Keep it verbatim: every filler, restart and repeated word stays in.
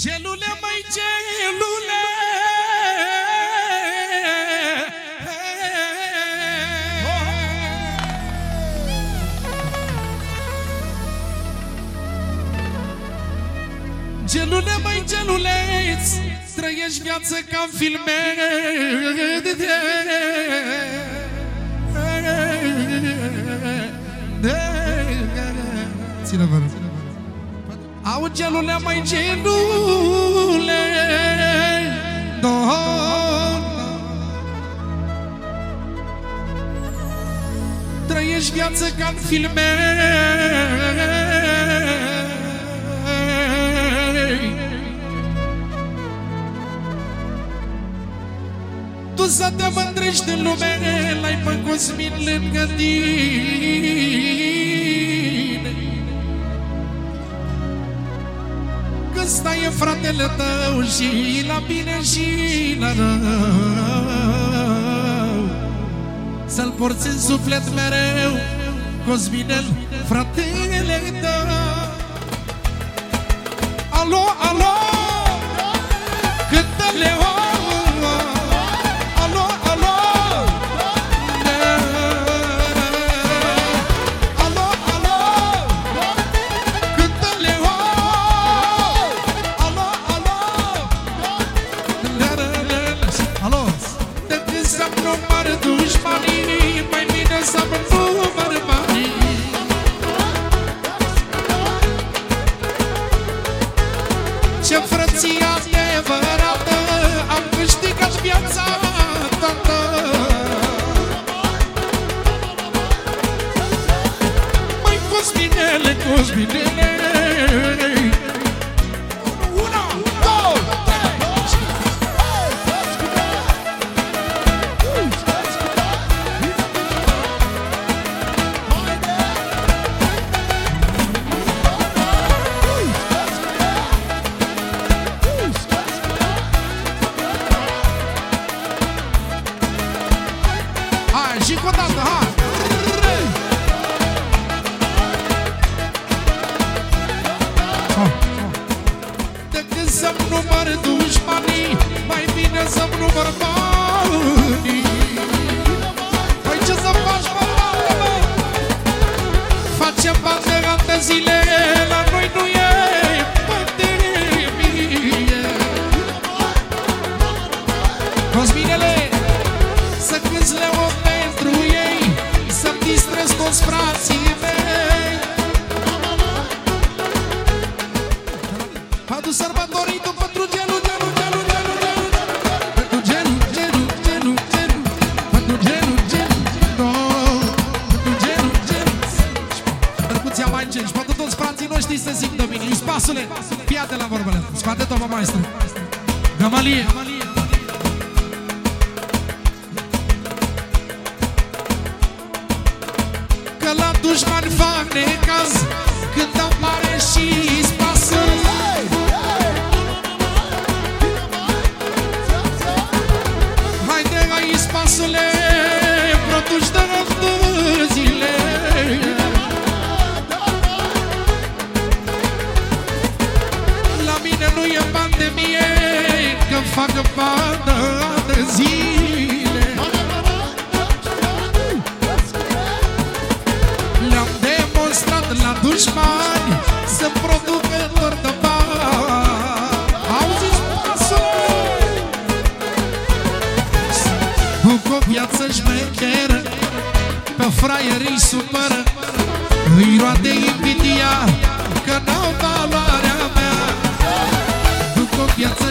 Gelule, măi, gelule, gelule, măi, geluleț, trăiești viață ca-n filme. Ține-vă. Au, gelule, măi, gelule, don, trăiești viață ca-n filme. Tu să te mândrești în lume, l-ai pe Cosmin lângă tine. Că stai în fratele tău și la bine și la rău, să-l porți în suflet mereu, Cosminel, fratele tău. Alo, alo, cântă-le, o ce frăție adevărată, am câștigat viața toată. Măi, Cosminele, Cosminele, una, două, și cu o dată, hai! Decât să-mi număr dușmanii, mai bine să-mi număr banii. Păi ce să faci, mă, mă? Facem bani de ani de zile, la noi nu e pandemie. Cosminele, să cânti leon pentru ei, să-mi distrez toți frații mei. Adu sărbătoritul pentru gelu, gelu, gelu, gelu, gelu, pentru gelu, gelu, gelu, gelu, pentru gelu, gelu, pentru gelu, gelu. Percuția mai încerci, pentru toți frații noștri să simtă bine. Ispasule, fii-ate la vorbele, scoate toba, maestru. Gamalie. Că la dușmani fac necaz când apare și spasă. Haide, hai, spasule, produci de zile. La mine nu e pandemie, că-mi fac bandă de zile. Le-am demonstrat la dușmani să producă doar de bani. Auzi, spasule, cu o viață șmecheră, pe fraierii supără, îi roade invidia, că n-au valoarea mea. Cu o viață